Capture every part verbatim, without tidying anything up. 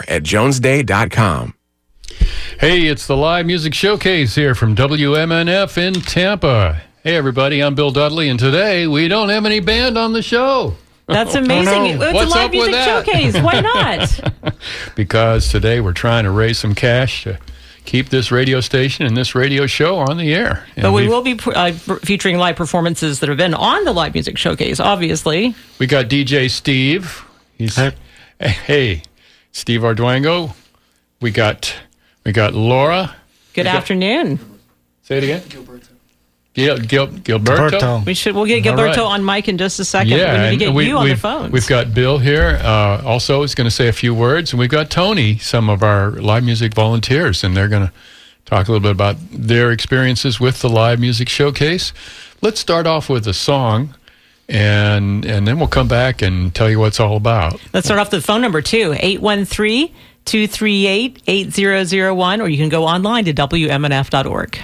more at jones day dot com. Hey, it's the Live Music Showcase here from W M N F in Tampa. Hey, everybody, I'm Bill Dudley, and today we don't have any band on the show. That's amazing. Oh, no. It's What's a live up music with that? showcase. Why not? Because today we're trying to raise some cash to keep this radio station and this radio show on the air. And but we we've- will be uh, featuring live performances that have been on the live music showcase, obviously. We got D J Steve. He's Hey. hey, Steve Arduengo. We got we got Laura. Good We got- afternoon. Say it again. Gilberto. Gil, Gil, Gilberto. Gilberto. We should. We'll get All Gilberto right. on mic in just a second. Yeah, we need to and get we, you on the we've, phones. we've got Bill here. Uh, also, is going to say a few words, and we've got Tony, some of our live music volunteers, and they're going to talk a little bit about their experiences with the live music showcase. Let's start off with a song, and and then we'll come back and tell you what it's all about. Let's start off with the phone number too, eight one three, two three eight, eight zero zero one, or you can go online to W M N F dot org.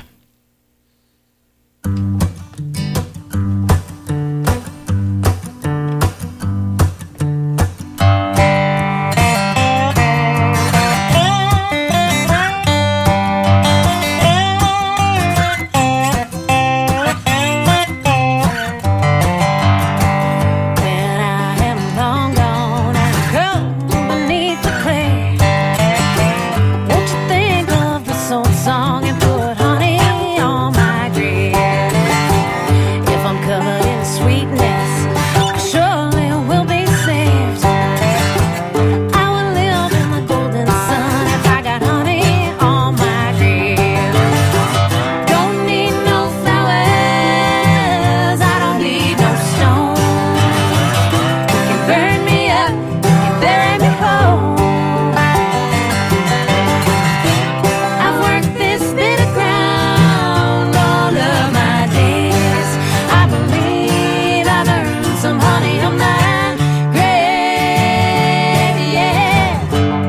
When I am long gone and cold beneath the clay, won't you think of this old song and put honey on my grave? If I'm covered in sweetness, I surely will be saved. I will live in the golden sun if I got honey on my grave. Don't need no flowers, I don't need no stone. You can burn me up, you bury me whole. I've worked this bit of ground all of my days. I believe I've earned some honey on my grave, yeah.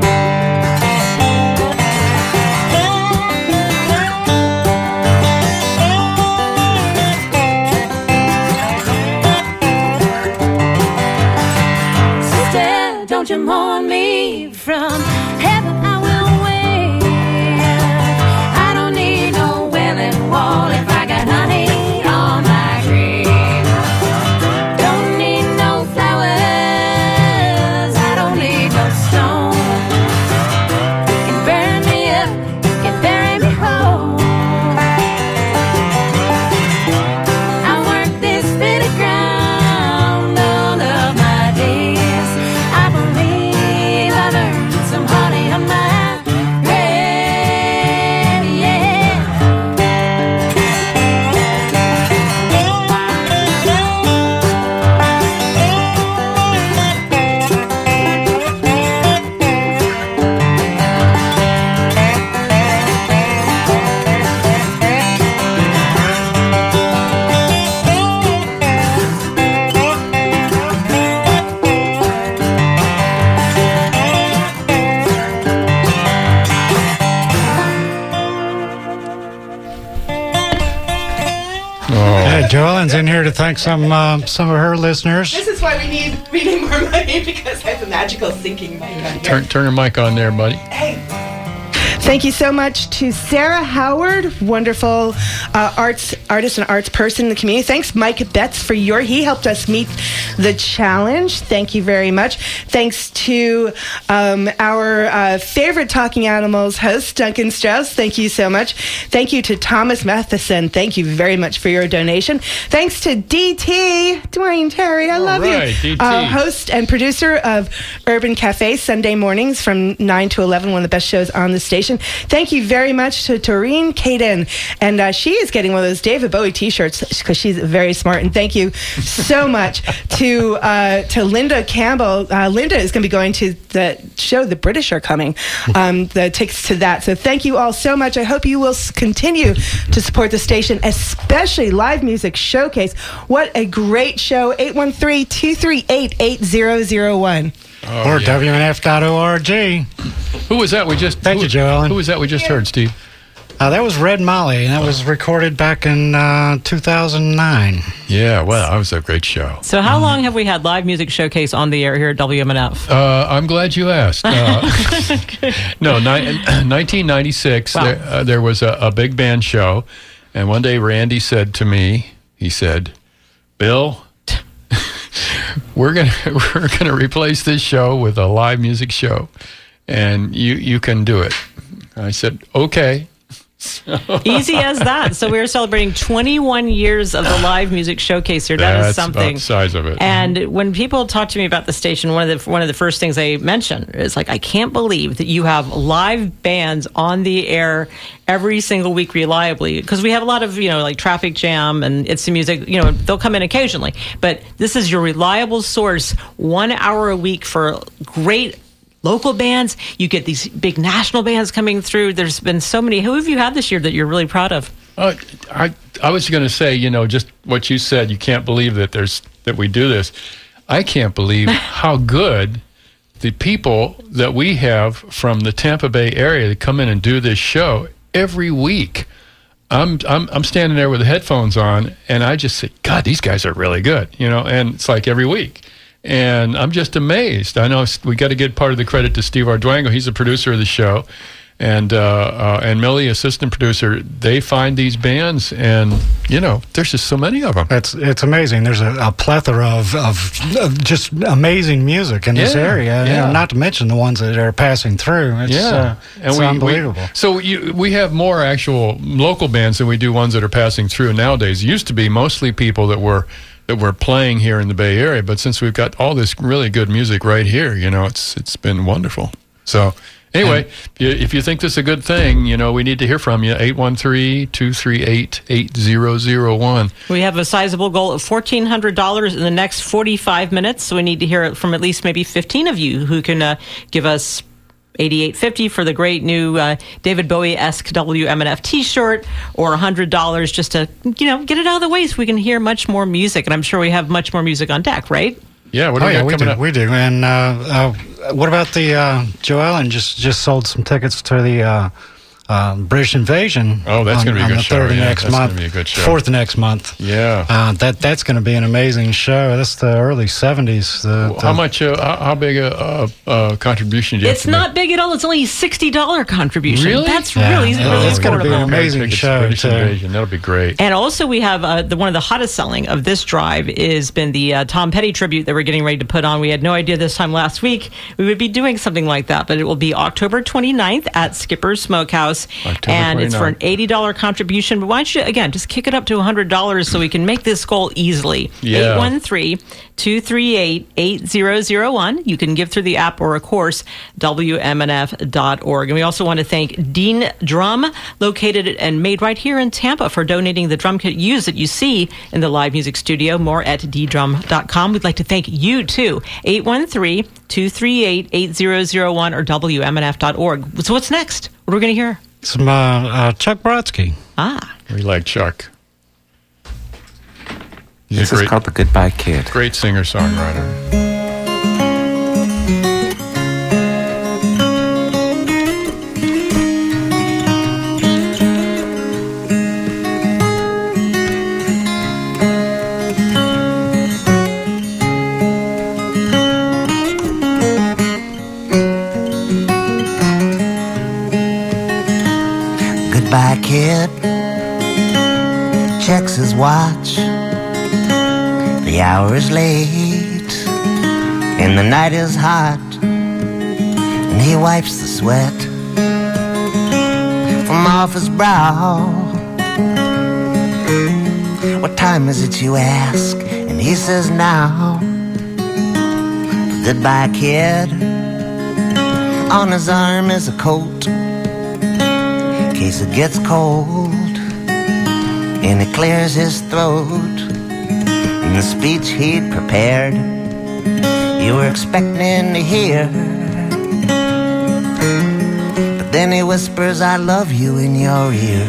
Sister, don't you mourn me from heaven. I will wait. I don't need no wailing wall if I got honey on my grave. Don't need no flowers. I don't need no stone. You can burn me up, you can bury me whole. I worked this bit of ground all of my days. I believe I've earned some honey on my grave, yeah. Oh, Hey, Joellen's in here to thank some uh, some of her listeners. This is why we need we need more money, because I have a magical sinking mic on here. turn turn your mic on there, buddy. Hey. Thank you so much to Sarah Howard, wonderful uh, arts artist and arts person in the community. Thanks, Mike Betts, for your he helped us meet the challenge. Thank you very much. Thanks to um, our uh, favorite Talking Animals host, Duncan Strauss. Thank you so much. Thank you to Thomas Matheson. Thank you very much for your donation. Thanks to D T, Dwayne Terry. I All love right, you. D T. Uh, host and producer of Urban Cafe Sunday mornings from nine to eleven, one of the best shows on the station. Thank you very much to Toreen Caden. And uh, she is getting one of those David Bowie t-shirts because she's very smart. And thank you so much to uh, to Linda Campbell. Uh, Linda is going to be going to the show The British Are Coming, um, the tickets to that. So thank you all so much. I hope you will s- continue to support the station, especially Live Music Showcase. What a great show. eight one three, two three eight, eight zero zero one. Oh, or yeah. W N F dot org. Who was that we just? Thank who, you, Joellen. Who was that we just heard, Steve? Uh, that was Red Molly, and that was recorded back in uh, two thousand nine. Yeah, well, that was a great show. So how long have we had Live Music Showcase on the air here at W M N F? Uh, I'm glad you asked. Uh, no, ni- nineteen ninety-six, Wow. there, uh, there was a, a big band show, and one day Randy said to me, he said, Bill, we're gonna we're gonna replace this show with a live music show, and you you can do it. I said, okay. Easy as that. So we're celebrating twenty-one years of the Live Music Showcase here. That That's is something. about the size of it. And when people talk to me about the station, one of the one of the first things they mention is like, I can't believe that you have live bands on the air every single week reliably, because we have a lot of, you know, like Traffic Jam and It's the Music, you know, they'll come in occasionally, but this is your reliable source, one hour a week for great local bands. You get these big national bands coming through. There's been so many. Who have you had this year that you're really proud of? Uh, I I was going to say, you know, just what you said. You can't believe that there's that we do this. I can't believe how good the people that we have from the Tampa Bay area that come in and do this show every week. I'm I'm I'm standing there with the headphones on, and I just say, God, these guys are really good, you know. And it's like every week. And I'm just amazed. I know we got to give part of the credit to Steve Arduengo. He's the producer of the show, and uh, uh, and Millie, assistant producer. They find these bands, and you know, there's just so many of them. It's it's amazing. There's a, a plethora of, of, of just amazing music in this Yeah, area. You yeah. know, not to mention the ones that are passing through. It's, Yeah, uh, it's we, unbelievable. We, so you, we have more actual local bands than we do ones that are passing through nowadays. It used to be mostly people that were. that we're playing here in the Bay Area, but since we've got all this really good music right here, you know, it's it's been wonderful. So anyway, if you, if you think this is a good thing, you know, we need to hear from you. eight one three, two three eight, eight zero zero one. We have a sizable goal of fourteen hundred dollars in the next forty-five minutes, so we need to hear it from at least maybe fifteen of you who can uh, give us eighty-eight fifty for the great new uh, David Bowie-esque W M N F T-shirt, or one hundred dollars just to, you know, get it out of the way so we can hear much more music. And I'm sure we have much more music on deck, right? Yeah, what do Oh we yeah, got we coming do. up? We do. And uh, uh, what about the uh, Joe Allen just just sold some tickets to the uh, uh, British Invasion? Oh, that's on- gonna be a on good the show, third of yeah, next that's gonna month. be a good show. Fourth of next month. Yeah. Uh, that that's going to be an amazing show. That's the early seventies. The, How the- much, uh, how, how big a, a, a contribution do you It's have to not big at all. It's only a sixty dollars contribution. Really? That's Yeah. really, Yeah, really it's gonna be affordable. an amazing Tickets to show, British too. Invasion. That'll be great. And also, we have uh, the one of the hottest selling of this drive has been the uh, Tom Petty tribute that we're getting ready to put on. We had no idea this time last week we would be doing something like that, but it will be October twenty-ninth at Skipper's Smokehouse, October and it's for an twenty-ninth. eighty dollars contribution. But why don't you again just kick it up to one hundred dollars so we can make this goal easily? Yeah. eight one three, two three eight, eight zero zero one. You can give through the app or, of course, W M N F dot org. And we also want to thank Dean Drum, located and made right here in Tampa, for donating the drum kit used that you see in the live music studio. More at d drum dot com. We'd like to thank you, too. eight one three, two three eight, eight zero zero one or W M N F dot org. So what's next? What are we going to hear? some uh, uh, Chuck Brodsky. Ah. We like Chuck. He's This a is great, called The Goodbye Kid. great singer-songwriter. Goodbye, kid. Checks his watch. The hour is late, and the night is hot, and he wipes the sweat from off his brow. What time is it, you ask? And he says now. Goodbye, kid. On his arm is a coat in case it gets cold, and it clears his throat. And the speech he'd prepared, you were expecting to hear, but then he whispers, I love you, in your ear.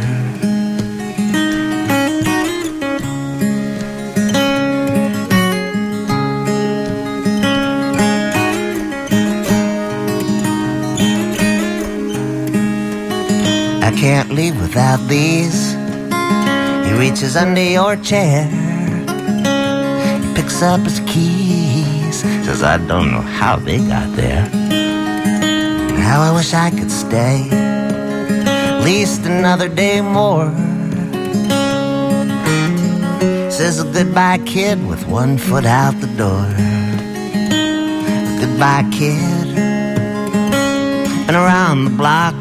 I can't leave without these. He reaches under your chair, he picks up his keys, says, I don't know how they got there. How I wish I could stay at least another day more. Says a goodbye kid with one foot out the door. Goodbye kid. And around the block,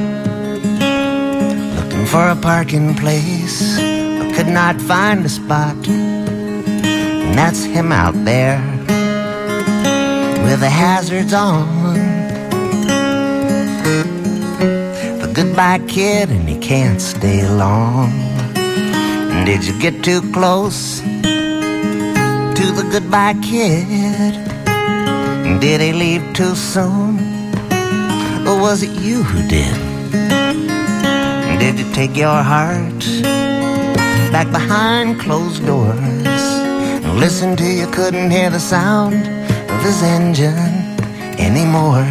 looking for a parking place, but could not find a spot. And that's him out there with the hazards on. The goodbye kid, and he can't stay long. And did you get too close to the goodbye kid? And did he leave too soon? Or was it you who did? And did you take your heart back behind closed doors and listen till you couldn't hear the sound of his engine anymore?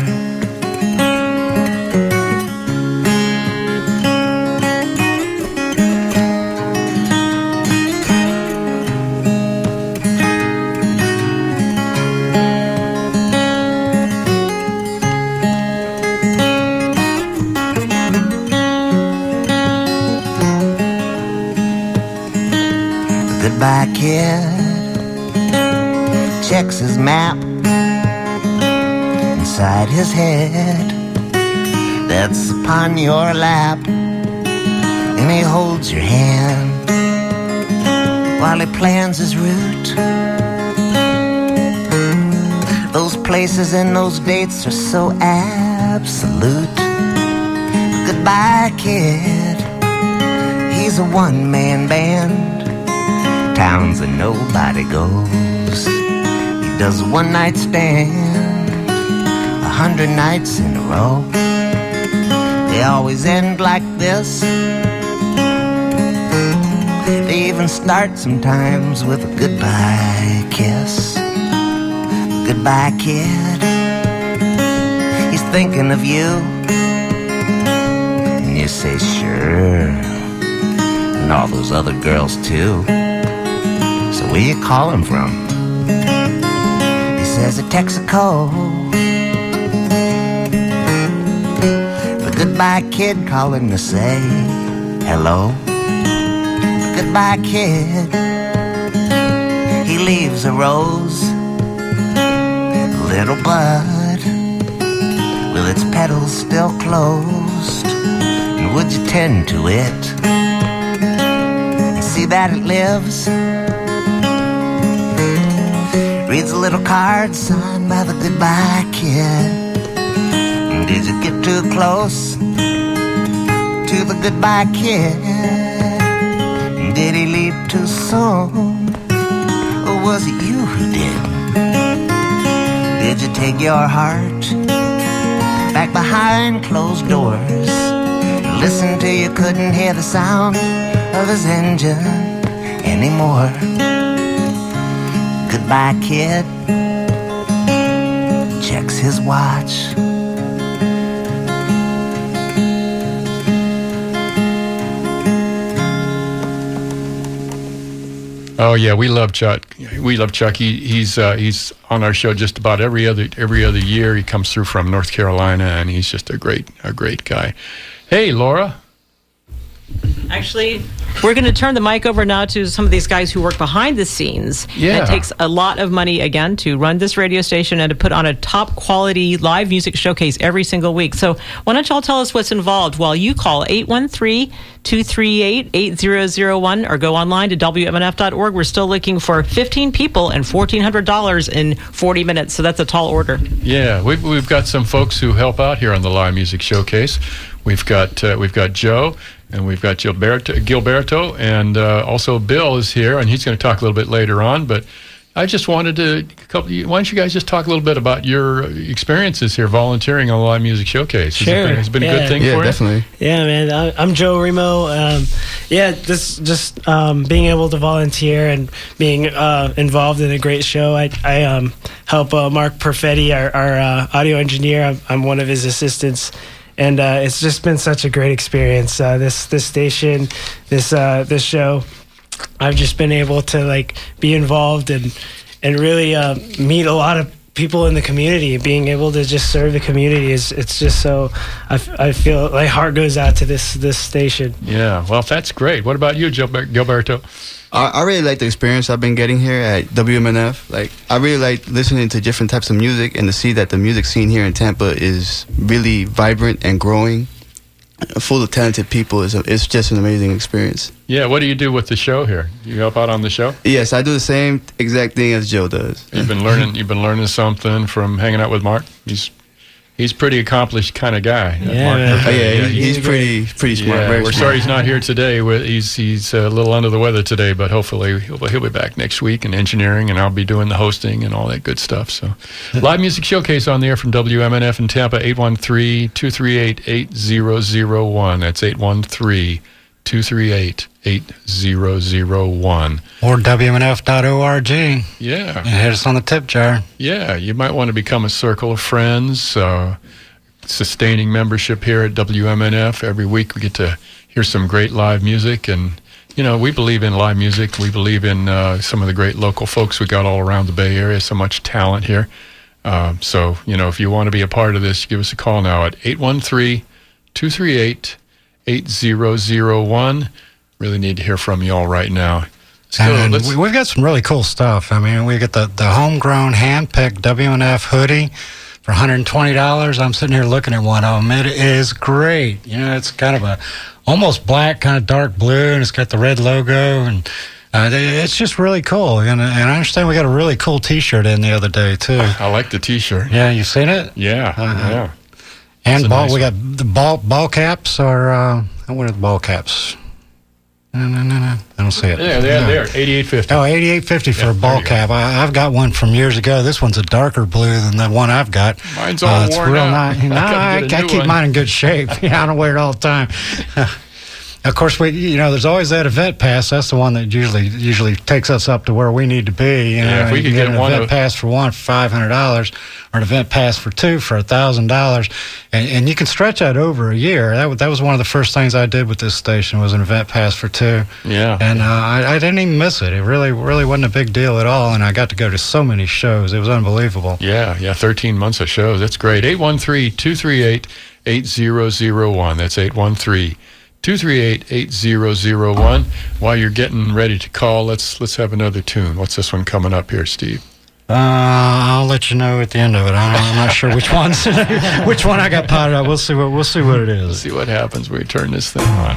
Goodbye kid checks his map inside his head that's upon your lap, and he holds your hand while he plans his route. Those places and those dates are so absolute. Goodbye kid, he's a one-man band, towns and nobody goes. He does a one-night stand a hundred nights in a row. They always end like this. They even start sometimes with a goodbye kiss. Goodbye kid, he's thinking of you. And you say sure, and all those other girls too. So where you call him from? He says a Texaco. The goodbye kid calling to say hello. The goodbye kid, he leaves a rose, a little bud with its petals still closed. And would you tend to it and see that it lives? Reads a little card signed by the goodbye kid. And did you get too close to the goodbye kid? And did he leave too soon? Or was it you who did? Did you take your heart back behind closed doors and listen till you couldn't hear the sound of his engine anymore? Goodbye kid checks his watch. Oh yeah, we love Chuck. We love Chuck. He, he's uh, he's on our show just about every other every other year. He comes through from North Carolina, and he's just a great a great guy. Hey, Laura. Actually, we're going to turn the mic over now to some of these guys who work behind the scenes. Yeah. It takes a lot of money, again, to run this radio station and to put on a top quality live music showcase every single week. So why don't y'all tell us what's involved while you call eight one three, two three eight, eight zero zero one or go online to W M N F dot org. We're still looking for fifteen people and fourteen hundred dollars in forty minutes. So that's a tall order. Yeah, we've, we've got some folks who help out here on the Live Music Showcase. We've got uh, we've got Joe, and we've got Gilberto, Gilberto and uh, also Bill is here, and he's going to talk a little bit later on. But I just wanted to, couple, why don't you guys just talk a little bit about your experiences here volunteering on the Live Music Showcase? Has Sure. it been, has it been a Yeah. good thing Yeah, for you? definitely. Yeah, man. I- I'm Joe Remo. Um, yeah, this just um, being able to volunteer and being uh, involved in a great show. I, I um, help uh, Mark Perfetti, our, our uh, audio engineer. I'm, I'm one of his assistants. and uh, it's just been such a great experience. Uh, this this station, this uh, this show, I've just been able to like be involved and and really uh, meet a lot of people in the community. Being able to just serve the community is it's just so I, f- I feel my heart goes out to this this station. Yeah, well, that's great. What about you, Gilber- Gilberto? I, I really like the experience I've been getting here at W M N F. Like, I really like listening to different types of music and to see that the music scene here in Tampa is really vibrant and growing, full of talented people. Is it's just an amazing experience. Yeah, what do you do with the show here? You help out on the show? Yes, I do the same exact thing as Joe does. You've been learning. You've been learning something from hanging out with Mark. He's he's pretty accomplished kind of guy. Yeah, Mark. man. Oh, yeah, Yeah, he- he's pretty pretty smart. Yeah, very we're smart. sorry he's not here today. We- He's he's a little under the weather today, but hopefully he'll, he'll be back next week in engineering, and I'll be doing the hosting and all that good stuff. So, live music showcase on the air from W M N F in Tampa, eight one three, two three eight, eight zero zero one. That's eight one three, two three eight, eight zero zero one. Or W M N F dot org. And Yeah, hit us on the tip jar. yeah. You might want to become a circle of friends. Uh, sustaining membership here at W M N F. Every week we get to hear some great live music, and you know, we believe in live music. We believe in uh, some of the great local folks we got all around the Bay Area. So much talent here. Uh, so, you know, if you want to be a part of this, give us a call now at eight one three, two three eight, eight zero zero one. Really need to hear from you all right now. Let's go. And Let's- we, we've got some really cool stuff. I mean, we get the, the homegrown, hand-picked W M N F hoodie for one hundred twenty dollars. I'm sitting here looking at one of them. It is great. You know, it's kind of a almost black, kind of dark blue, and it's got the red logo, and uh, they- it's just really cool. And, and I understand we got a really cool T-shirt in the other day, too. I like the T-shirt. Yeah, you seen it? Yeah, Uh-huh. yeah. And a ball, nice we got the ball ball caps, or uh, what are the ball caps? No, no, no, no. I don't see it. Yeah, they're No. there. eighty-eight fifty. Oh, eighty-eight fifty for Yeah, a there ball you go. cap. I, I've got one from years ago. This one's a darker blue than the one I've got. Mine's all Uh, it's worn real out. nice. I No, gotta I, get a I new keep one. mine in good shape. Yeah, I don't wear it all the time. Of course, we you know there's always that event pass. That's the one that usually usually takes us up to where we need to be. You know, Yeah, if we you could get get an one event of- pass for one for five hundred dollars, or an event pass for two for a thousand dollars, and and you can stretch that over a year. That wa- that was one of the first things I did with this station was an event pass for two. Yeah. And uh, I, I didn't even miss it. It really, really wasn't a big deal at all. And I got to go to so many shows. It was unbelievable. Yeah, yeah, thirteen months of shows. That's great. eight one three, two three eight, eight zero zero one. That's eight one three, two three eight, eight zero zero one. While you're getting ready to call, let's let's have another tune. What's this one coming up here, Steve? Uh, I'll let you know at the end of it. I, I'm not sure which one's which one I got potted up. We'll see what we'll see what it Let's is. see what happens when we turn this thing on.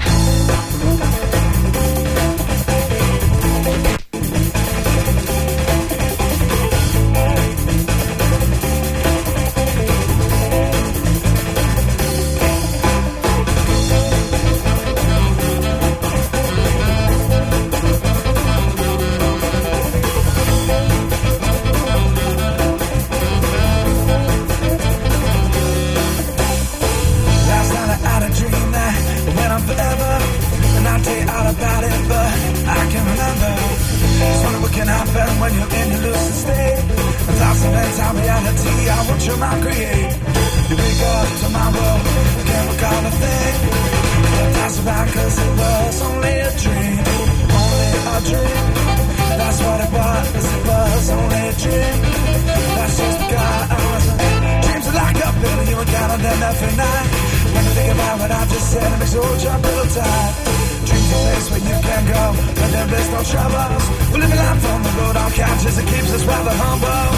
Last night I had a dream that it went on forever, and I'll tell you all about it, but I can't remember. Just wonder what can happen when you're in your lucid state. And thoughts of mental reality, I watch your mind create. You wake up tomorrow, can't recall a thing. But that's about 'cause it was only a dream, only a dream. That's what it was, it was only a dream. That's just because dreams are like a building you encounter them every night. When you think about what I just said, it makes you hold your little tight. Dreams a place where you can go, when there is no troubles. We live a life on the road, on couches, it keeps us rather humble.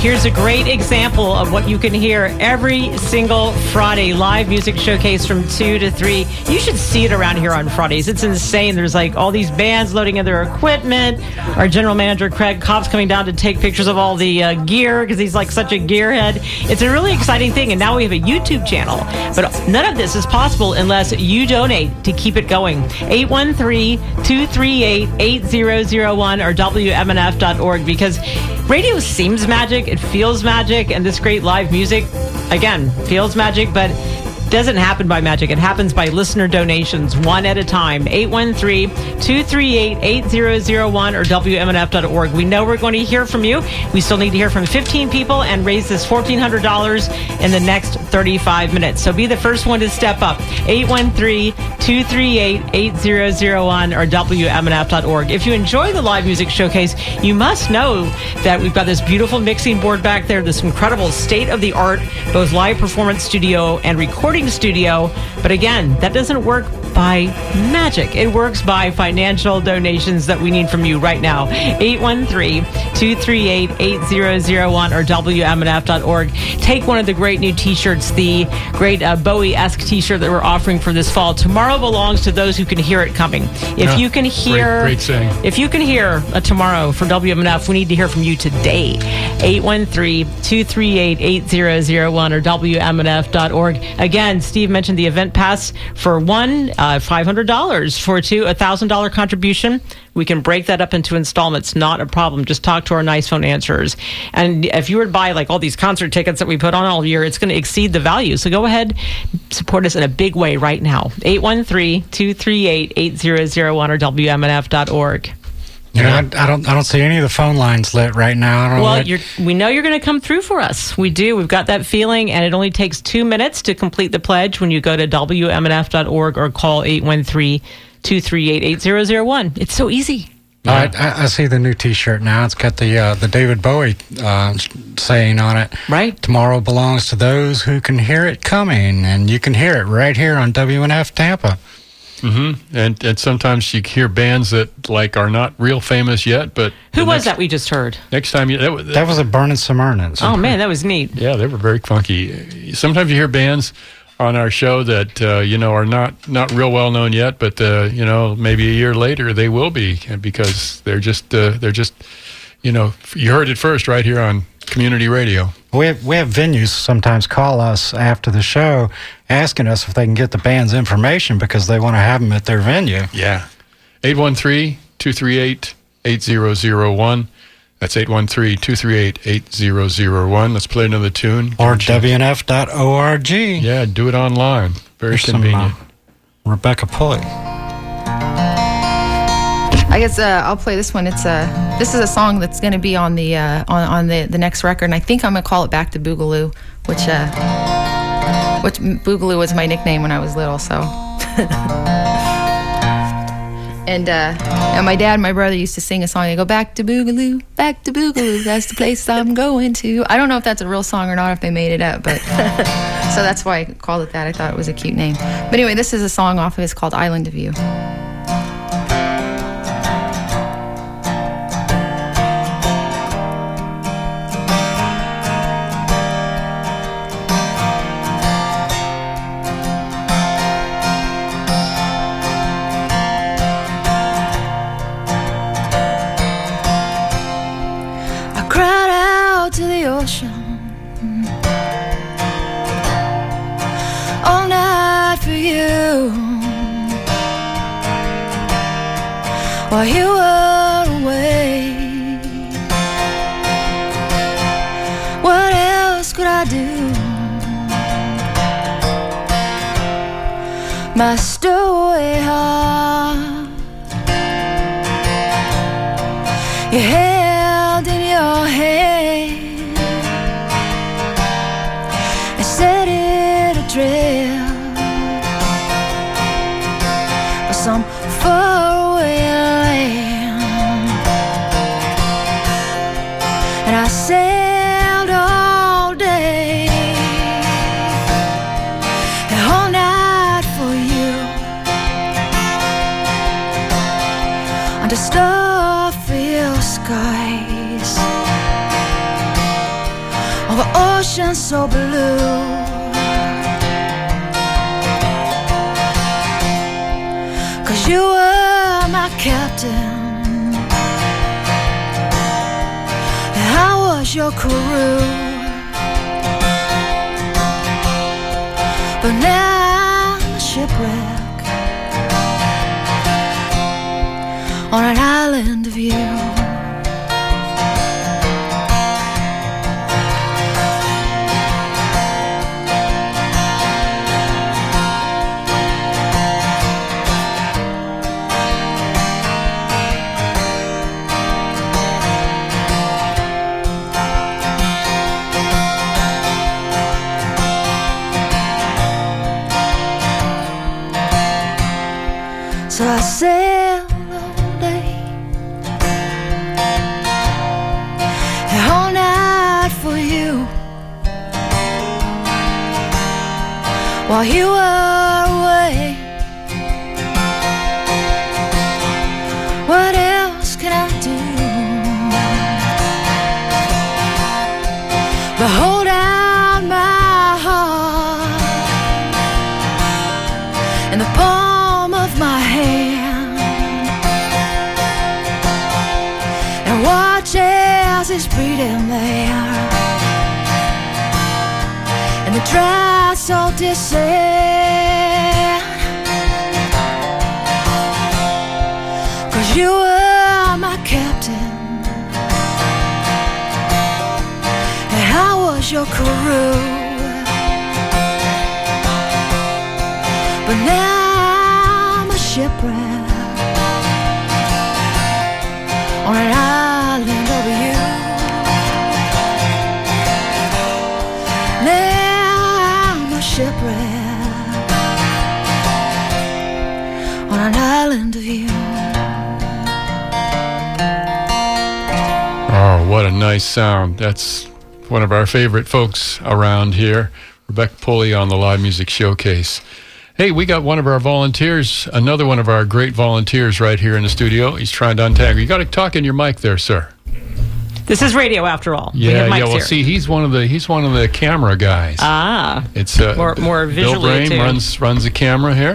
Here's a great example of what you can hear every single Friday. Live music showcase from two to three. You should see it around here on Fridays. It's insane. There's like all these bands loading in their equipment. Our general manager, Craig Kopp's, coming down to take pictures of all the uh, gear because he's like such a gearhead. It's a really exciting thing. And now we have a YouTube channel. But none of this is possible unless you donate to keep it going. eight one three, two three eight, eight zero zero one or W M N F dot org, because radio seems magic, it feels magic, and this great live music, again, feels magic, but doesn't happen by magic. It happens by listener donations, one at a time. eight one three, two three eight, eight zero zero one or W M N F dot org. We know we're going to hear from you. We still need to hear from fifteen people and raise this fourteen hundred dollars in the next thirty-five minutes. So be the first one to step up. eight one three, two three eight, eight zero zero one or W M N F dot org. If you enjoy the live music showcase, you must know that we've got this beautiful mixing board back there, this incredible state-of-the-art, both live performance studio and recording studio. But again, that doesn't work by magic. It works by financial donations that we need from you right now. eight one three, two three eight, eight zero zero one or W M N F dot org. Take one of the great new t-shirts, the great uh, Bowie-esque t-shirt that we're offering for this fall. Tomorrow belongs to those who can hear it coming. If Yeah, you can hear great, great saying. If you can hear a tomorrow for W M N F, we need to hear from you today. eight one three, two three eight, eight zero zero one or W M N F dot org. Again, Steve mentioned the event pass for one, uh, five hundred dollars. For two, a one thousand dollars contribution. We can break that up into installments, not a problem. Just talk to our nice phone answerers. And if you were to buy like all these concert tickets that we put on all year, it's going to exceed the value. So go ahead, support us in a big way right now. eight one three, two three eight, eight zero zero one or W M N F dot org. You know, I, I don't, I don't see any of the phone lines lit right now. I don't know Well, what- you're, we know you're going to come through for us. We do. We've got that feeling, and it only takes two minutes to complete the pledge when you go to W M N F dot org or call eight one three, two three eight, eight zero zero one. It's so easy. Oh, I, I, I see the new T-shirt now. It's got the uh, the David Bowie uh, saying on it. Right. Tomorrow belongs to those who can hear it coming, and you can hear it right here on W N F Tampa. Mm-hmm. And and sometimes you hear bands that like are not real famous yet, but Who the was next, that we just heard? Next time you that, was- That was a Burning Smyrna. Oh, man, that was neat. yeah, they were very funky. Sometimes you hear bands on our show that uh, you know are not not real well known yet, but uh, you know maybe a year later they will be, because they're just uh, they're just you know you heard it first right here on community radio. We have, we have venues sometimes call us after the show asking us if they can get the band's information because they want to have them at their venue. Yeah. eight one three, two three eight, eight zero zero one. That's eight one three, two three eight, eight zero zero one. Let's play another tune. Or W N F dot org. Yeah, do it online. Very Here's some, convenient. uh, Rebecca Pulley. I guess uh, I'll play this one. It's uh, this is a song that's going to be on the uh, on on the, the next record, and I think I'm going to call it Back to Boogaloo, which uh, which Boogaloo was my nickname when I was little. So, and uh, and my dad and my brother used to sing a song. They go, back to Boogaloo, back to Boogaloo, that's the place I'm going to. I don't know if that's a real song or not, if they made it up, but so that's why I called it that. I thought it was a cute name. But anyway, this is a song off of it. It's called Island of You. All night for you, while you were away. What else could I do? My stowaway heart you held in your hand and set it adrift for some faraway land. And I sailed all day and all night for you under starfield skies. over ocean so blue. Cause you were my captain, and I was your crew. But now I'm a shipwreck on an island of you. So I sail all day and all night for you, while you were away. What else can I do but hold out my heart in the palm of my hand and watch as it's beating there in the dry salty sand. Cause you were my captain and I was your crew. But now I'm a shipwreck on an island of you. Now I'm a shipwreck on an island of you. Oh, what a nice sound. That's one of our favorite folks around here, Rebecca Pulley on the Live Music Showcase. Hey, we got one of our volunteers, another one of our great volunteers right here in the studio. He's trying to untangle. You got to talk in your mic there, sir. This is radio, after all. We Yeah, have mics yeah. Well, here. see, he's one of the he's one of the camera guys. Ah, It's uh, more more Bill visually Brame attuned. runs runs the camera here.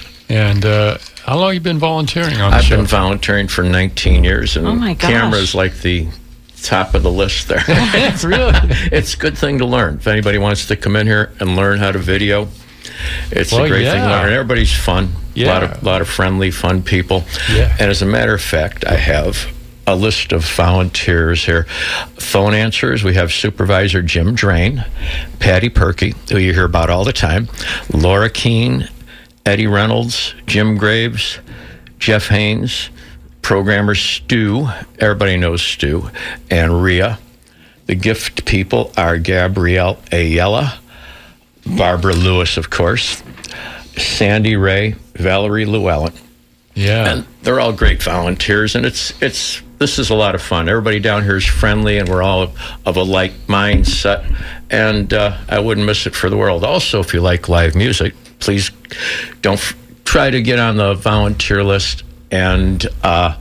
And uh, how long have you been volunteering on the I've show? been volunteering for nineteen years, and Oh, my gosh. camera's like the top of the list there. It's really It's a good thing to learn. If anybody wants to come in here and learn how to video, it's Well, a great thing to yeah. learn. Everybody's fun. Yeah. A lot of, lot of friendly, fun people. Yeah. And as a matter of fact, I have a list of volunteers here. Phone answers, we have Supervisor Jim Drain, Patty Perky, who you hear about all the time, Laura Keene, Eddie Reynolds, Jim Graves, Jeff Haynes, programmer Stu, everybody knows Stu, and Rhea. The gift people are Gabrielle Ayala, Barbara Lewis, of course, Sandy Ray, Valerie Llewellyn. Yeah. And they're all great volunteers, and it's it's this is a lot of fun. Everybody down here is friendly, and we're all of a like mindset, and uh, I wouldn't miss it for the world. Also, if you like live music, please don't f- try to get on the volunteer list. And uh,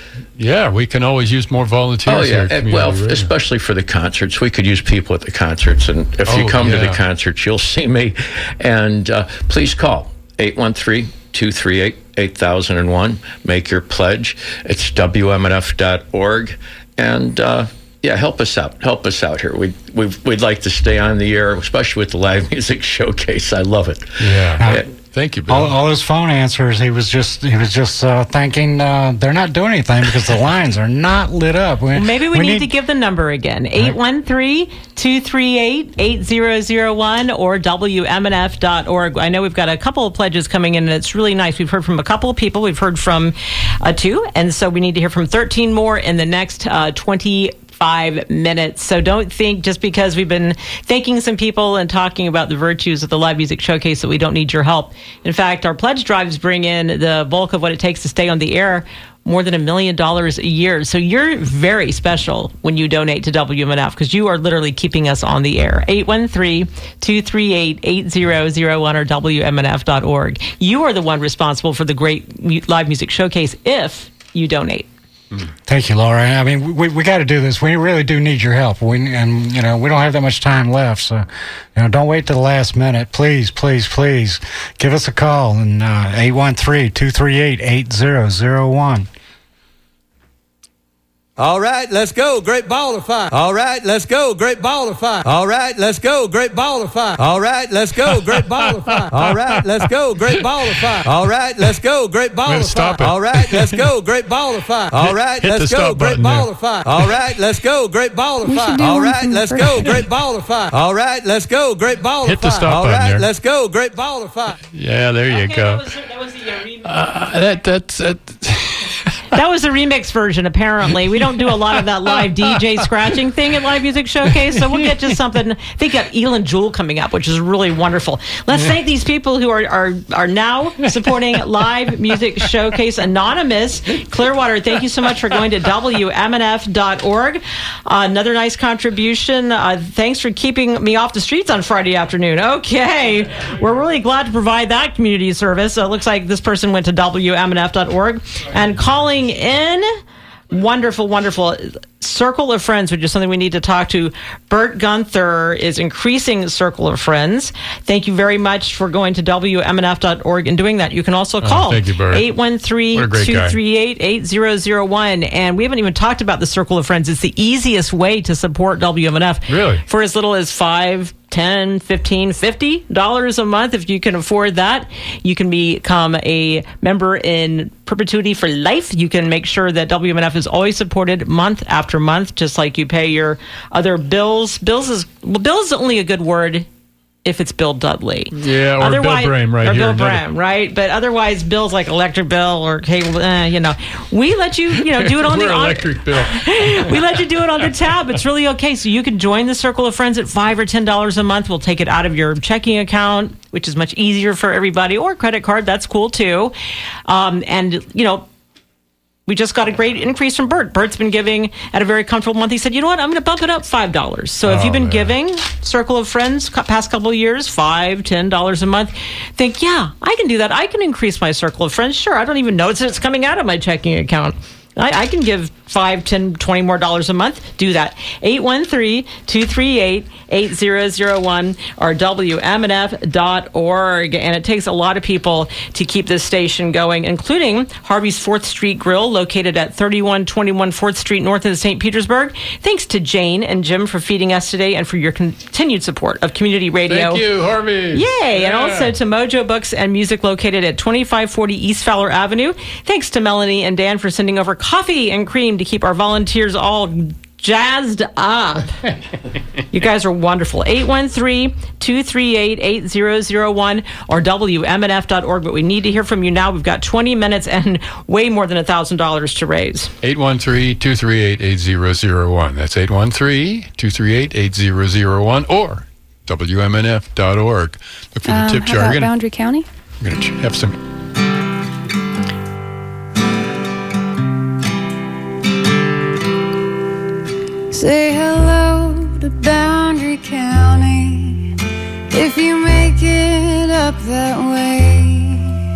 yeah, we can always use more volunteers oh here. yeah, at and, well, Community Radio. especially for the concerts, we could use people at the concerts. And if you Oh, come to the yeah. concerts, you'll see me. And uh, please call eight one three, two three eight, eight thousand one. Make your pledge. It's W M N F dot org. And uh, yeah, help us out. Help us out here. We'd, we'd, we'd like to stay on the air, especially with the Live Music Showcase. I love it. Yeah. Uh, Thank you, Bill. All, all his phone answers, he was just he was just uh, thinking uh, they're not doing anything because the lines are not lit up. We, Well, maybe we, need, to give the number again. eight one three, two three eight, eight zero zero one or W M N F dot org. I know we've got a couple of pledges coming in, and it's really nice. We've heard from a couple of people. We've heard from uh, two, and so we need to hear from thirteen more in the next uh, twenty-five minutes. So don't think just because we've been thanking some people and talking about the virtues of the Live Music Showcase that we don't need your help. In fact, our pledge drives bring in the bulk of what it takes to stay on the air, more than a million dollars a year. So you're very special when you donate to W M N F because you are literally keeping us on the air. eight one three, two three eight, eight zero zero one or W M N F dot org. You are the one responsible for the great mu- Live Music Showcase if you donate. Thank you, Laura. I mean, we we got to do this. We really do need your help. We and you know we don't have that much time left, so you know don't wait to the last minute. Please, please, please, give us a call and uh, eight one three, two three eight, eight zero zero one. All right, let's go. Great ball of fire. All right, let's go. Great ball of fire. All right, let's go. Great ball of fire. All right, let's go. Great ball of fire. All right, let's go. Great ball of fire. All right, let's go. Great ball of fire. All right, let's go. Great ball of fire. All right, let's go. Great ball of fire. All right, let's go. Great ball of fire. All right, let's go. Great ball of fire. All right, let's go. Great ball of fire. Hit the stop All button right, there. let's go. Great ball of fire. Yeah, there you Okay, go. That was, that was the uh, remix. Uh, that that's that. That was the remix version, apparently. We don't do a lot of that live D J scratching thing at Live Music Showcase, so we'll get to something. They got Elin Jewel coming up, which is really wonderful. Let's thank these people who are are, are now supporting Live Music Showcase Anonymous. Clearwater, thank you so much for going to W M N F dot org. Uh, another nice contribution. Uh, thanks for keeping me off the streets on Friday afternoon. Okay. We're really glad to provide that community service. So it looks like this person went to W M N F dot org and calling in. Wonderful, wonderful. Circle of Friends, which is something we need to talk to. Bert Gunther is increasing Circle of Friends. Thank you very much for going to W M N F dot org and doing that. You can also call Oh, thank you, Bert. eight one three, two three eight, eight zero zero one. And we haven't even talked about the Circle of Friends. It's the easiest way to support W M N F. Really? For as little as five ten, fifteen, fifty dollars a month. If you can afford that, you can become a member in perpetuity for life. You can make sure that W M N F is always supported month after month, just like you pay your other bills. Bills is well, bills is only a good word if it's Bill Dudley. Yeah, or Otherwise- Bill Brame right or here. Bill another- Brame, right? But otherwise, bills like electric bill or cable, eh, you know, we let you, you know, do it on We're the on- electric bill. we let you do it on the tab. It's really okay. So you can join the Circle of Friends at five or ten dollars a month. We'll take it out of your checking account, which is much easier for everybody, or credit card. That's cool too. Um, and you know, we just got a great increase from Bert. Bert's been giving at a very comfortable month. He said, you know what, I'm going to bump it up five dollars. So if Oh, you've been man. giving Circle of Friends co- past couple of years, five, ten dollars a month, think, yeah, I can do that. I can increase my Circle of Friends. Sure, I don't even notice it's coming out of my checking account. I, I can give five, ten, twenty more dollars a month. Do that. eight one three, two three eight, eight zero zero one or W M N F dot org. And it takes a lot of people to keep this station going, including Harvey's fourth Street Grill, located at thirty-one twenty-one fourth Street north of Saint Petersburg. Thanks to Jane and Jim for feeding us today and for your continued support of community radio. Thank you, Harvey. Yay! And Yeah. also to Mojo Books and Music, located at twenty-five forty East Fowler Avenue. Thanks to Melanie and Dan for sending over coffee and cream to keep our volunteers all jazzed up. You guys are wonderful. eight one three, two three eight, eight zero zero one or W M N F dot org. But we need to hear from you now. We've got twenty minutes and way more than one thousand dollars to raise. eight one three, two three eight, eight zero zero one. That's eight one three, two three eight, eight zero zero one or W M N F dot org. Look for the Um, tip how jar. about We're gonna, Boundary County? we're gonna ch- have some. Say hello to Boundary County if you make it up that way.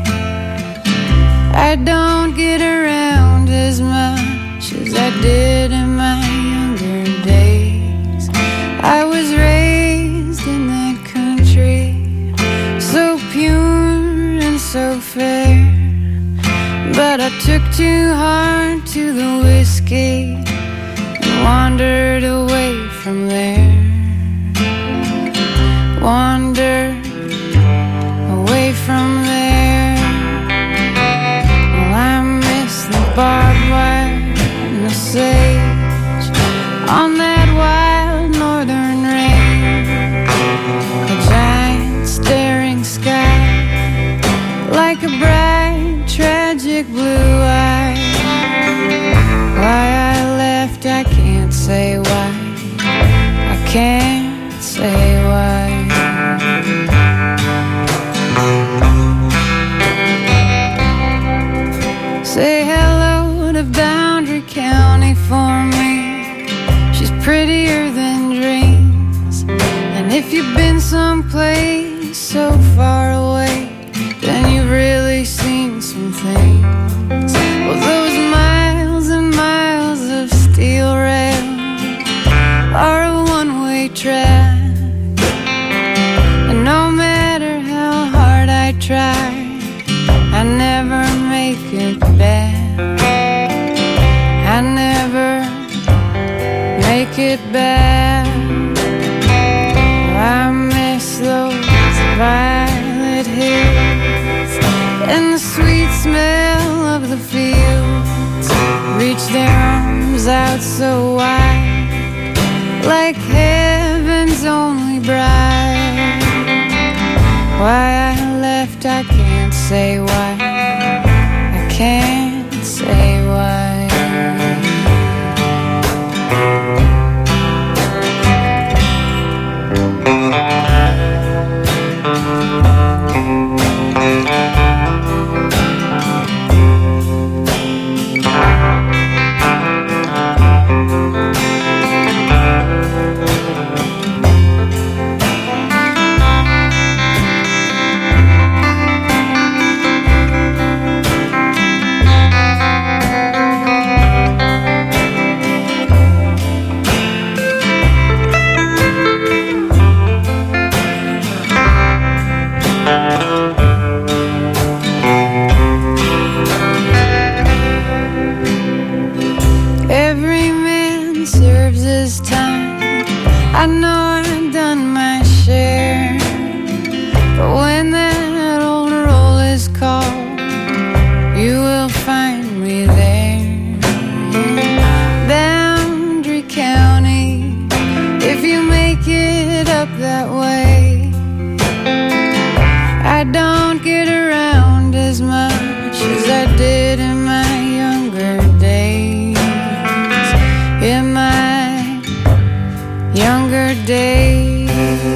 I don't get around as much as I did in my younger days. I was raised in that country, so pure and so fair. But I took too hard to the whiskey and wandered away from there. Wandered away from there. Well, I miss the barbed wire and the sage on that wild northern range. A giant staring sky like a bright, tragic blue eye. Why I left, I can't say why. I can't say why. Say hello to Boundary County for me. She's prettier than dreams. And if you've been someplace so far away, then you've really seen some things. Well, those miles and miles never make it bad. I never make it bad. I miss those violet hills and the sweet smell of the fields. Reach their arms out so wide, like heaven's only bride. Why I left, I can't say why. I can't say why. Every man serves his time. I know I've done my share, but when that old roll is called, you will find me there. Boundary County, if you make it up that way. I don't get around as much as I did in my younger days. In my younger days.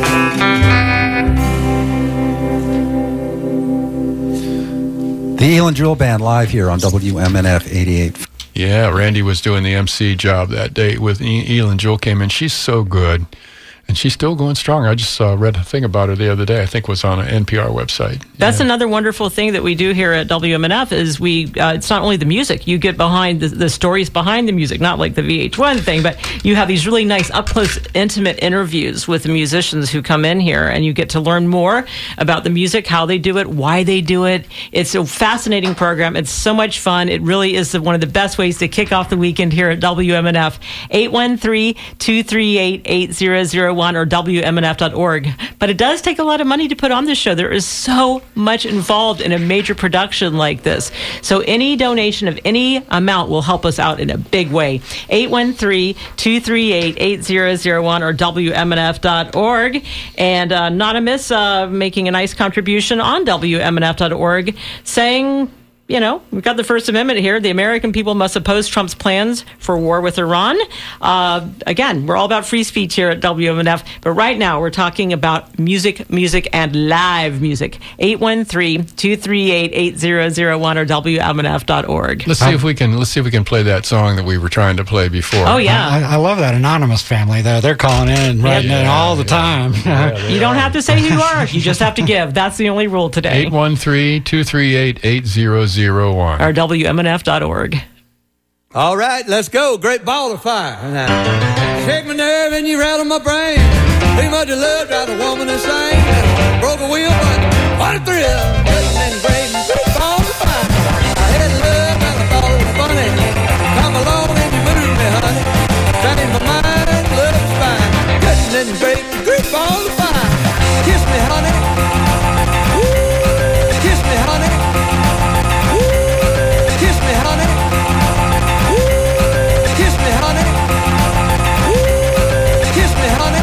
The Elin Jewel Band live here on W M N F eighty-eight. Yeah, Randy was doing the M C job that day with E- Elin Jewel came in. She's so good. And she's still going strong. I just uh, read a thing about her the other day. I think it was on an N P R website. That's yeah. another wonderful thing that we do here at W M N F is we, uh, it's not only the music, you get behind the, the stories behind the music, not like the V H one thing, but you have these really nice up-close, intimate interviews with the musicians who come in here, and you get to learn more about the music, how they do it, why they do it. It's a fascinating program. It's so much fun. It really is the, one of the best ways to kick off the weekend here at W M N F. eight one three, two three eight, eight zero zero one or W M N F dot org. But it does take a lot of money to put on this show. There is so much involved in a major production like this. So any donation of any amount will help us out in a big way. eight one three, two three eight, eight zero zero one or W M N F dot org. And uh, Anonymous uh, making a nice contribution on W M N F dot org saying, you know, we've got the First Amendment here. The American people must oppose Trump's plans for war with Iran. Uh, again, we're all about free speech here at W M N F. But right now, we're talking about music, music, and live music. eight one three, two three eight, eight zero zero one or W M N F dot org. Let's see if we can. Let's see if we can play that song that we were trying to play before. Oh yeah, I, I love that Anonymous family. Though they're calling in and writing yeah, in all the yeah. time. Yeah, you don't are. have to say who you are. You just have to give. That's the only rule today. eight one three, two three eight, eight zero zero one or W M N F dot org. All right, let's go. Great ball of fire. Now, shake my nerve and you rattle my brain. Too much of love, drive a woman insane. Broke a wheel, but what a thrill. Cutting and grading, great ball of fire. I had love and I thought it was funny. Come along and you move me, honey. Change my mind, love's fine. Cutting and grading, great ball of fire. Kiss me, honey. Woo, kiss me, honey. Kiss me, honey. Woo, kiss me, honey. Woo, kiss me, honey.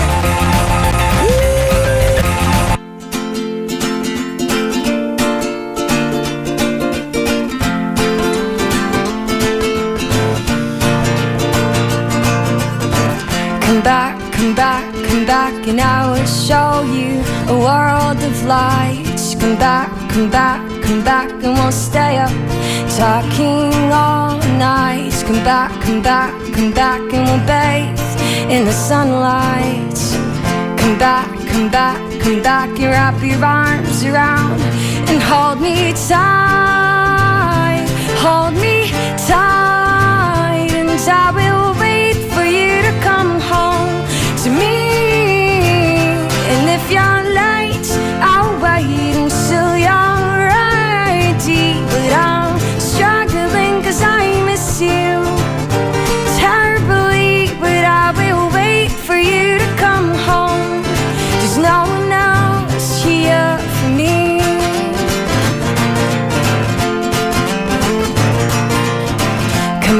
Come back, come back, come back, and I will show you a world of lights. Come back, come back, come back, and we'll stay up talking all night. Come back, come back, come back, and we'll bathe in the sunlight. Come back, come back, come back, and wrap your arms around and hold me tight. Hold me tight, and I will wait for you to come home to me. And if you're late, I'll wait until you're ready.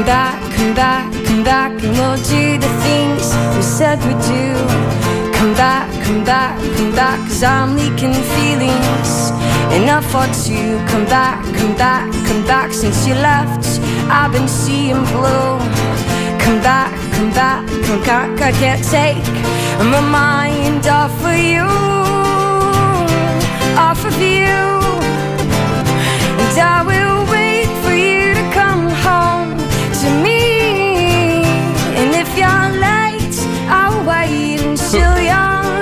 back, come back, come back, and we'll do the things we said we'd do. Come back, come back, come back, cause I'm leaking feelings enough for two. Come back, come back, come back, since you left I've been seeing blue. Come back, come back, come back, I can't take my mind off of you, off of you. And I will wait for you to come home to me. And if you're late, I'll wait until you're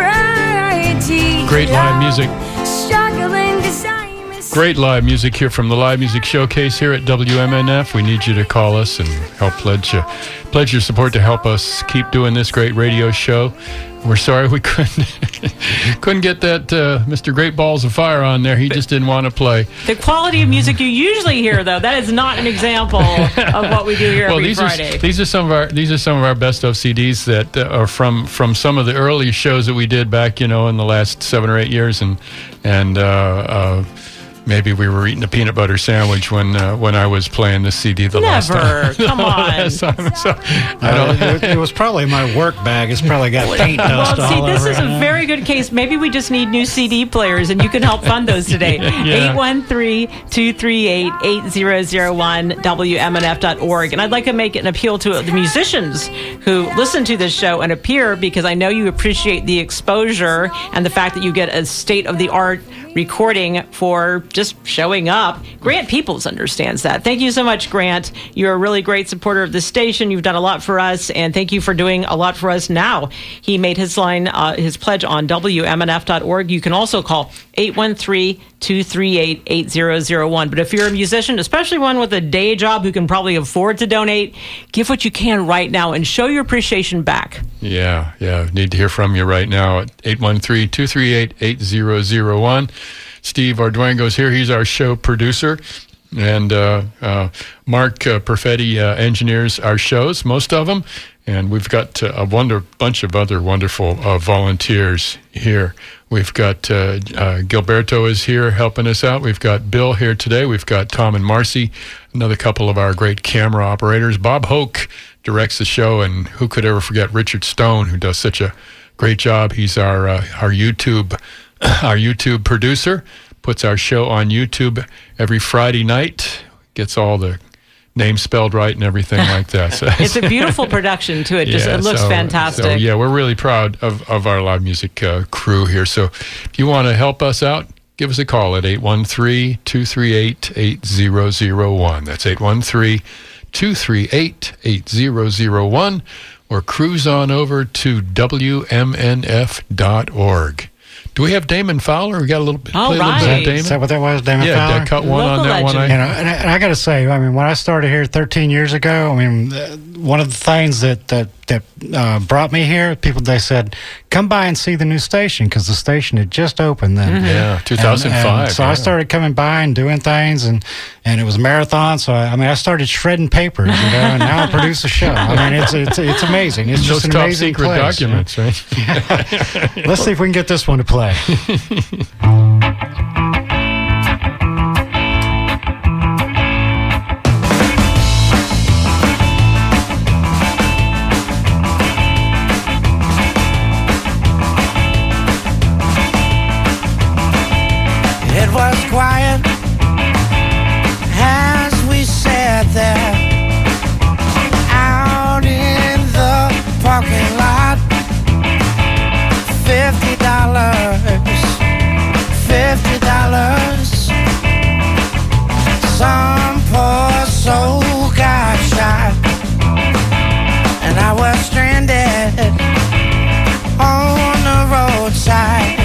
ready. Great live music. Struggling 'cause I miss Great live music here from the Live Music Showcase here at W M N F. We need you to call us and help pledge, uh, pledge your support to help us keep doing this great radio show. We're sorry we couldn't couldn't get that uh, Mister Great Balls of Fire on there. He just didn't want to play. The quality of music you usually hear, though, that is not an example of what we do here well, every these Friday. Are, these are some of our these are some of our best of C Ds that uh, are from from some of the early shows that we did back, you know, in the last seven or eight years, and and. Uh, uh, Maybe we were eating a peanut butter sandwich when uh, when I was playing this C D the last time. Never. Come on. last time. So, I Uh, don't, it, it was probably my work bag. It's probably got paint dust Well, see, all this over is it. a very good case. Maybe we just need new C D players, and you can help fund those today. Yeah. eight one three, two three eight, eight zero zero one, W M N F dot org. And I'd like to make an appeal to the musicians who listen to this show and appear, because I know you appreciate the exposure and the fact that you get a state-of-the-art recording for just showing up. Grant Peoples understands that. Thank you so much, Grant. You're a really great supporter of the station. You've done a lot for us, and thank you for doing a lot for us now. He made his line, uh, his pledge on W M N F dot org. You can also call eight one three, two three eight, eight zero zero one. But if you're a musician, especially one with a day job who can probably afford to donate, give what you can right now and show your appreciation back. Yeah, yeah. Need to hear from you right now at eight one three, two three eight, eight zero zero one. Steve Arduengo's here. He's our show producer. And uh, uh, Mark uh, Perfetti uh, engineers our shows, most of them. And we've got uh, a wonder bunch of other wonderful uh, volunteers here. We've got uh, uh, Gilberto is here helping us out. We've got Bill here today. We've got Tom and Marcy, another couple of our great camera operators. Bob Hoke directs the show, and who could ever forget Richard Stone, who does such a great job. He's our uh, our YouTube our YouTube producer, puts our show on YouTube every Friday night, gets all the names spelled right and everything like that. So, It's a beautiful production, too. It just yeah, it looks so- fantastic. So, yeah, we're really proud of, of our live music uh, crew here. So if you want to help us out, give us a call at eight one three, two three eight, eight zero zero one. That's eight one three, two three eight, eight zero zero one, or cruise on over to W M N F dot org. Do we have Damon Fowler? We got a little bit. All play a little right. bit of Is Damon? that what that was, Damon Yeah, Fowler? I cut one Local on that one. legend. You I, know, and I, and I got to say, I mean, when I started here thirteen years ago, I mean, uh, one of the things that that that uh, brought me here, people they said, "Come by and see the new station," because the station had just opened then. yeah, two thousand five. And, and so yeah. I started coming by and doing things, and and it was a marathon. So I, I mean, I started shredding papers, you know, and now I produce a show. I mean, it's it's it's amazing. It's Those just an top amazing secret place, you know. documents, right? Let's see if we can get this one to play. It was quiet as we sat there out in the parking lot. Fifty dollars, fifty dollars. Some poor soul got shot, and I was stranded on the roadside,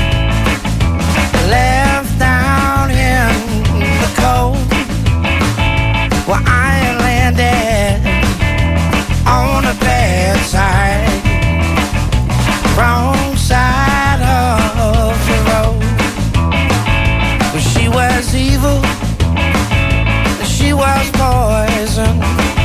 left down in the cold, where I landed on the bad side, wrong side of the road. But she was evil, she was poison,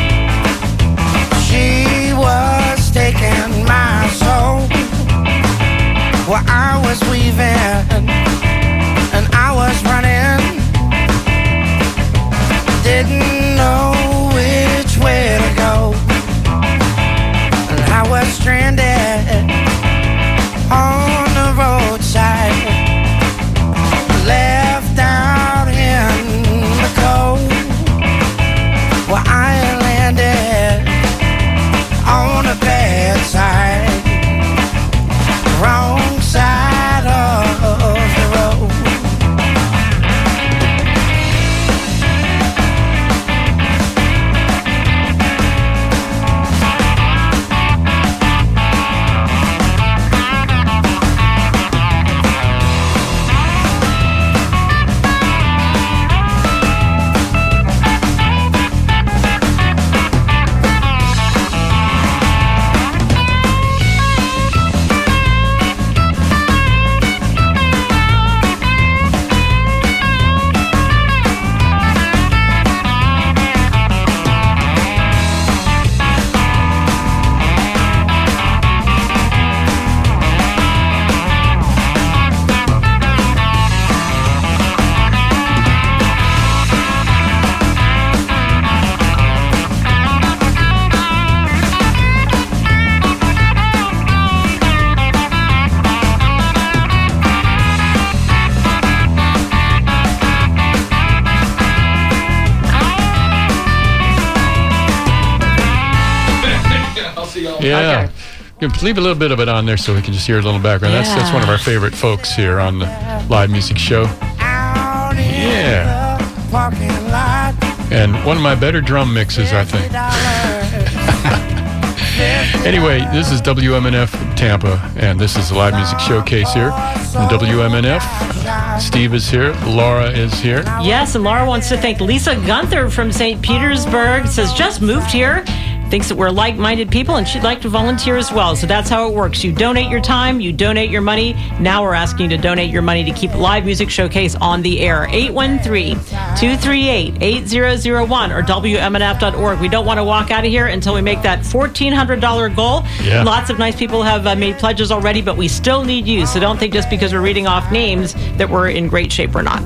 she was taking my soul, where I was weaving and I was running, didn't know which way to go. Yeah. You can leave a little bit of it on there so we can just hear a little background. That's that's one of our favorite folks here on the live music show. Yeah. And one of my better drum mixes, I think. Anyway, this is W M N F Tampa, and this is the live music showcase here from W M N F. Steve is here. Laura is here. Yes, and Laura wants to thank Lisa Gunther from Saint Petersburg. Says, just moved here. Thinks that we're like-minded people, and she'd like to volunteer as well. So that's how it works. You donate your time, you donate your money. Now we're asking you to donate your money to keep Live Music Showcase on the air. eight one three, two three eight, eight zero zero one or W M N F dot org. We don't want to walk out of here until we make that fourteen hundred dollars goal. Yeah. Lots of nice people have uh, made pledges already, but we still need you. So don't think just because we're reading off names that we're in great shape or not.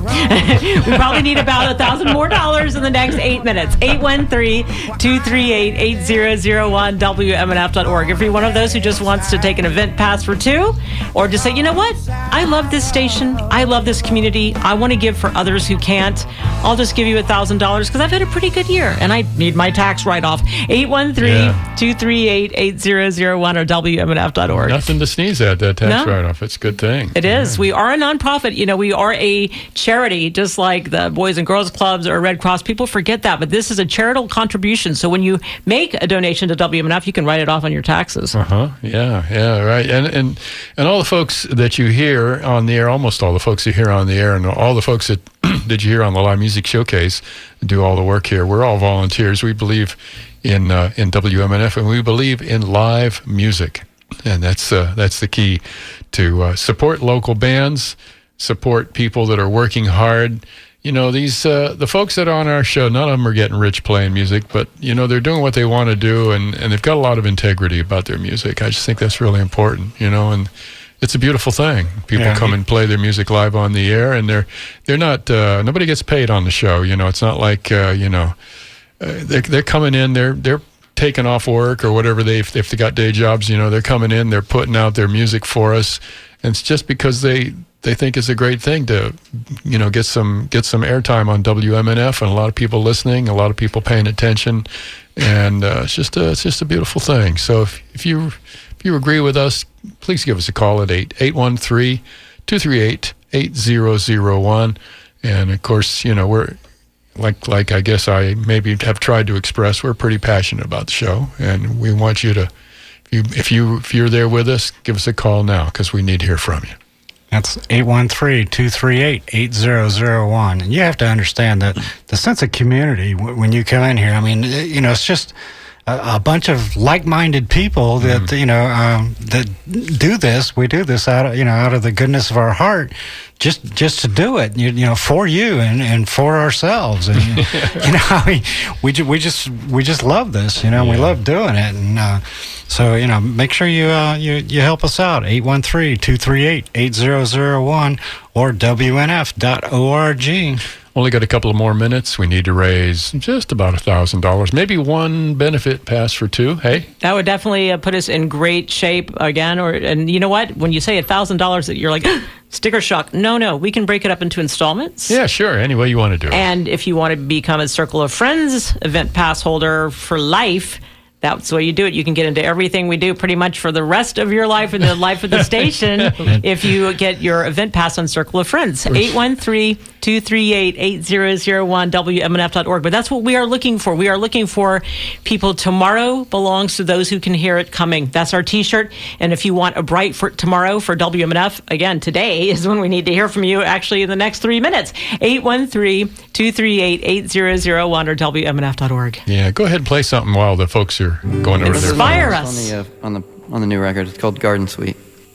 We probably need about a thousand more dollars in the next eight minutes. eight one three, two three eight, eight zero zero one, W M N F dot org. If you're one of those who just wants to take an event pass for two, or just say, you know what, I love this station, I love this community, I want to give for others who can't, I'll just give you a thousand dollars because I've had a pretty good year and I need my tax write-off. eight one three, two three eight, eight zero zero one or W M N F dot org. Nothing to sneeze at, that tax No. write-off. It's a good thing. It is. We are a nonprofit. You know, we are a charity, just like the Boys and Girls Clubs or Red Cross. People forget that, but this is a charitable contribution. So when you make a donation to W M N F, you can write it off on your taxes. Uh-huh. Yeah, yeah, right. And and and all the folks that you hear on the air, almost all the folks you hear on the air, and all the folks that that you hear on the Live Music Showcase do all the work here. We're all volunteers. We believe in uh, in W M N F, and we believe in live music, and that's uh, that's the key to uh, support local bands, support people that are working hard. You know, these uh, the folks that are on our show, none of them are getting rich playing music, but, you know, they're doing what they want to do, and, and they've got a lot of integrity about their music. I just think that's really important, you know, and it's a beautiful thing. People Yeah. come and play their music live on the air, and they're they're not, uh, nobody gets paid on the show, you know. It's not like, uh, you know, uh, they're, they're coming in, they're they're taking off work or whatever, they if they got day jobs, you know, they're coming in, they're putting out their music for us, and it's just because they they think it's a great thing to, you know, get some get some airtime on W M N F, and a lot of people listening, a lot of people paying attention, and uh, it's just a it's just a beautiful thing. So if, if you if you agree with us, please give us a call at eight eight one three, two three eight, eight zero zero one, and of course, you know, we're like like I guess I maybe have tried to express, we're pretty passionate about the show, and we want you to, if you if you if you're there with us, give us a call now because we need to hear from you. That's eight one three, two three eight, eight zero zero one. And you have to understand that the sense of community w- when you come in here, I mean, you know, it's just a, a bunch of like-minded people that, mm. you know, um, that do this. We do this out of, you know, out of the goodness of our heart, just just to do it, you, you know, for you and, and for ourselves. And, you know, I mean, we, ju- we, just, we just love this, you know, yeah. we love doing it. And, uh, So, you know, make sure you uh, you, you help us out, eight one three, two three eight, eight zero zero one or W N F dot org. Only got a couple of more minutes. We need to raise just about one thousand dollars, maybe one benefit pass for two. Hey? That would definitely uh, put us in great shape again. Or And you know what? When you say one thousand dollars, you're like, sticker shock. No, no, we can break it up into installments. Yeah, sure. Any way you want to do it. And if you want to become a Circle of Friends event pass holder for life, that's the way you do it. You can get into everything we do pretty much for the rest of your life and the life of the station if you get your event pass on Circle of Friends. eight one three, two three eight, eight zero zero one, W M N F dot org. But that's what we are looking for. We are looking for people. Tomorrow belongs to those who can hear it coming. That's our T-shirt. And if you want a bright for tomorrow for W M N F, again, today is when we need to hear from you, actually, in the next three minutes. eight one three, two three eight, eight zero zero one or W M N F dot org. Yeah, go ahead and play something while the folks are going over there. Inspire us. On the, uh, on the on the new record, it's called Garden Suite.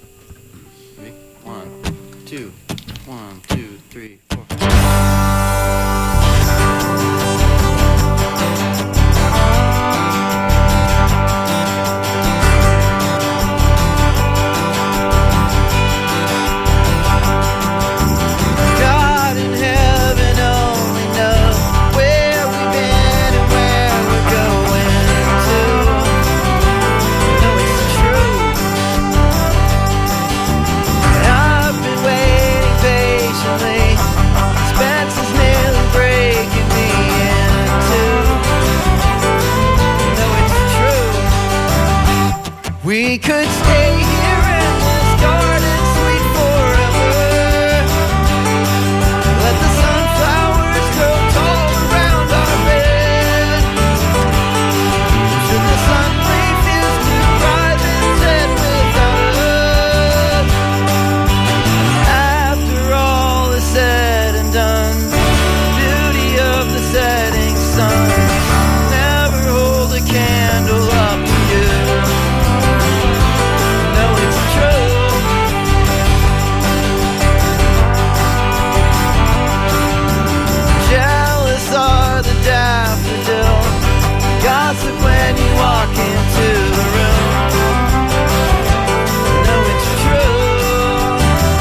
One, two, one, two, three, four. God in heaven only knows where we've been and where we're going to. No, it's true. We could stay here in this garden sweet forever. Let the sunflowers grow tall around our bed. Should the sun refuse to rise and set without us? After all is said and done, beauty of the setting sun, never hold a candle up to you. No, it's true. Jealous are the daffodil, gossip when you walk into the room. No, it's true.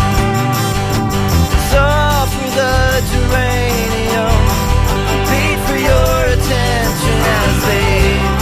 Suffer the geranium, beat for your attention as they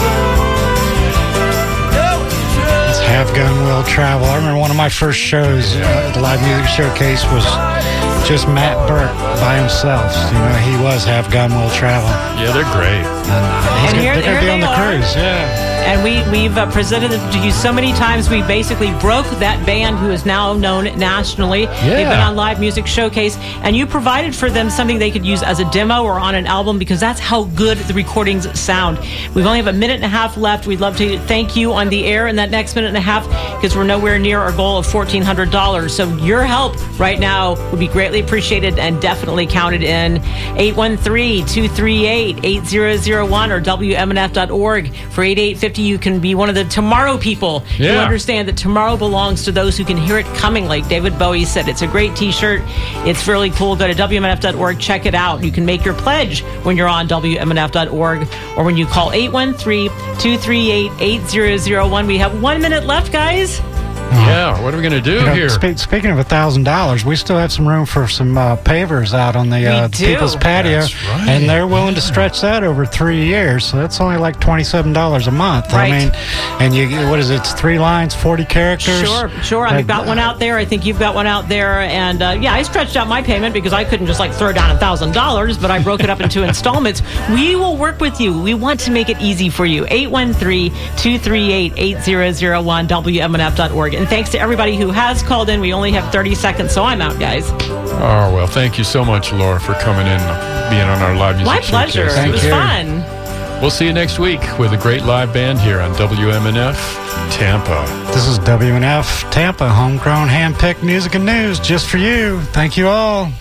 bloom. No, it's true. It's Have Gun Will Travel. I remember one of my first shows uh, at the Live Music Showcase was just Matt Burke by himself. You know, he was Have Gun Will Travel. Yeah, they're great. And, uh, he's And gonna, here- they're going to here be on they the are. cruise, yeah. And we, we've uh, presented it to you so many times, we basically broke that band who is now known nationally. They've been on Live Music Showcase, and you provided for them something they could use as a demo or on an album because that's how good the recordings sound. We've only have a minute and a half left. We'd love to thank you on the air in that next minute and a half because we're nowhere near our goal of fourteen hundred dollars. So your help right now would be greatly appreciated and definitely counted in. eight one three, two three eight, eight zero zero one or W M N F dot org. For eighty-eight fifty, you can be one of the tomorrow people who Yeah. understand that tomorrow belongs to those who can hear it coming, like David Bowie said. It's a great t-shirt. It's really cool. Go to W M N F dot org. Check it out. You can make your pledge when you're on W M N F dot org or when you call eight one three, two three eight, eight zero zero one. We have one minute left, guys. Yeah, what are we going to do You know, here? spe- speaking of a thousand dollars, we still have some room for some uh, pavers out on the uh, do. people's patio, That's right. and they're willing to stretch that over three years. So that's only like twenty-seven dollars a month. Right. I mean, and you what is it? It's three lines, forty characters. Sure, sure. Uh, I've got one out there. I think you've got one out there. And uh, yeah, I stretched out my payment because I couldn't just like throw down a thousand dollars, but I broke it up into installments. We will work with you. We want to make it easy for you. eight one three, two three eight, eight zero zero one, W M N F dot org. And thanks to everybody who has called in. We only have thirty seconds, so I'm out, guys. Oh, well, thank you so much, Laura, for coming in and being on our live music My pleasure. showcase. It was fun. We'll see you next week with a great live band here on W M N F Tampa. This is W N F Tampa, homegrown, hand-picked music and news just for you. Thank you all.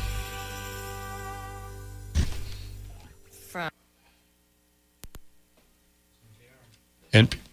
And